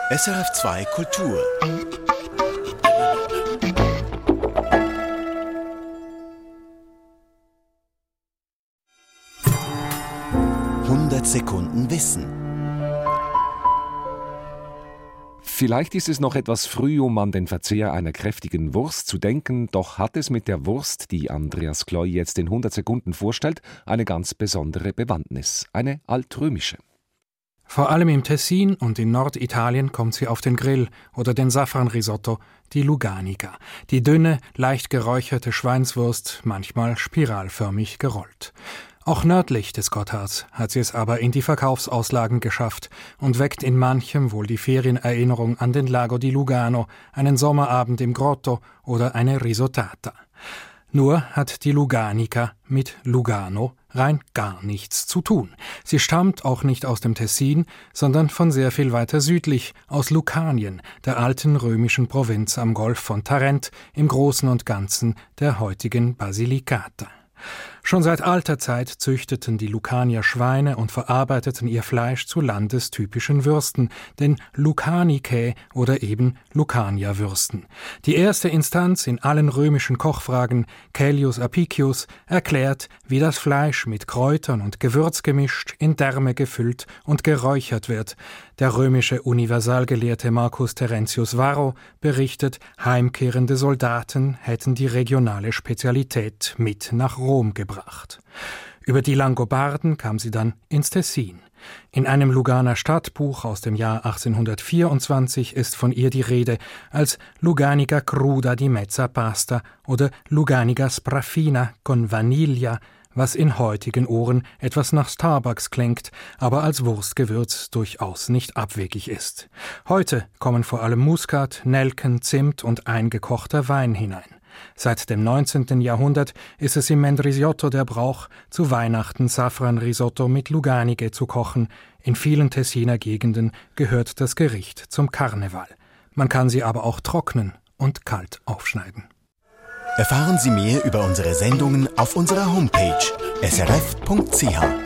SRF2 Kultur. Sekunden Wissen. Vielleicht ist es noch etwas früh, um an den Verzehr einer kräftigen Wurst zu denken, doch hat es mit der Wurst, die Andreas Kloy jetzt in 100 Sekunden vorstellt, eine ganz besondere Bewandtnis, eine altrömische. Vor allem im Tessin und in Norditalien kommt sie auf den Grill oder den Safranrisotto, die Luganica, die dünne, leicht geräucherte Schweinswurst, manchmal spiralförmig gerollt. Auch nördlich des Gottards hat sie es aber in die Verkaufsauslagen geschafft und weckt in manchem wohl die Ferienerinnerung an den Lago di Lugano, einen Sommerabend im Grotto oder eine Risottata. Nur hat die Luganica mit Lugano rein gar nichts zu tun. Sie stammt auch nicht aus dem Tessin, sondern von sehr viel weiter südlich, aus Lucanien, der alten römischen Provinz am Golf von Tarent, im Großen und Ganzen der heutigen Basilicata. Schon seit alter Zeit züchteten die Lucanier Schweine und verarbeiteten ihr Fleisch zu landestypischen Würsten, den Lucanicae oder eben Lucania-Würsten. Die erste Instanz in allen römischen Kochfragen, Caelius Apicius, erklärt, wie das Fleisch mit Kräutern und Gewürz gemischt, in Därme gefüllt und geräuchert wird. Der römische Universalgelehrte Marcus Terentius Varro berichtet, heimkehrende Soldaten hätten die regionale Spezialität mit nach Rom gebracht. Über die Langobarden kam sie dann ins Tessin. In einem Luganer Stadtbuch aus dem Jahr 1824 ist von ihr die Rede als Luganica cruda di mezza pasta oder Luganica spraffina con vaniglia, was in heutigen Ohren etwas nach Starbucks klingt, aber als Wurstgewürz durchaus nicht abwegig ist. Heute kommen vor allem Muskat, Nelken, Zimt und eingekochter Wein hinein. Seit dem 19. Jahrhundert ist es im Mendrisiotto der Brauch, zu Weihnachten Safranrisotto mit Luganiche zu kochen. In vielen Tessiner Gegenden gehört das Gericht zum Karneval. Man kann sie aber auch trocknen und kalt aufschneiden. Erfahren Sie mehr über unsere Sendungen auf unserer Homepage srf.ch.